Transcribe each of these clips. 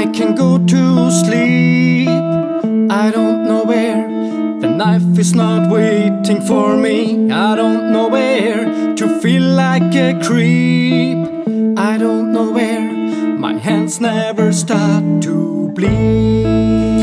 can go to sleep. I don't know where. The knife is not waiting for me. I don't know where to feel like a creep. I don't know where. My hands never start to bleed.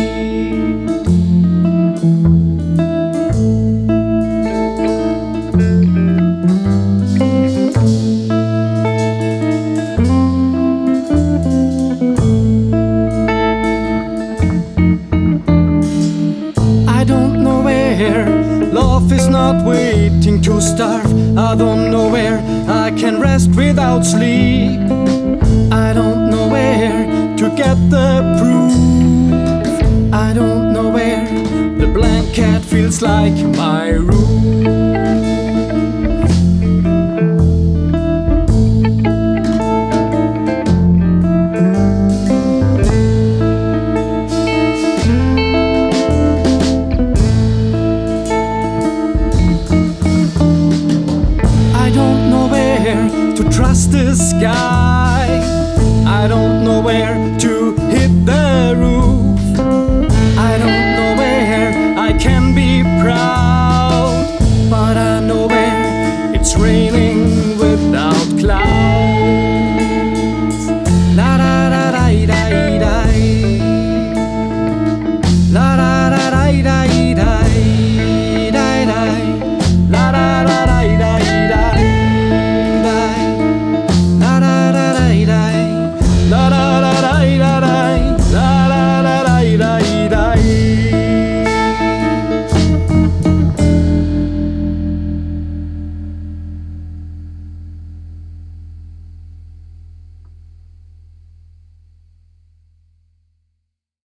Love is not waiting to starve. I don't know where I can rest without sleep. I don't know where to get the proof. I don't know where the blanket feels like my room. To trust the sky. I don't know where to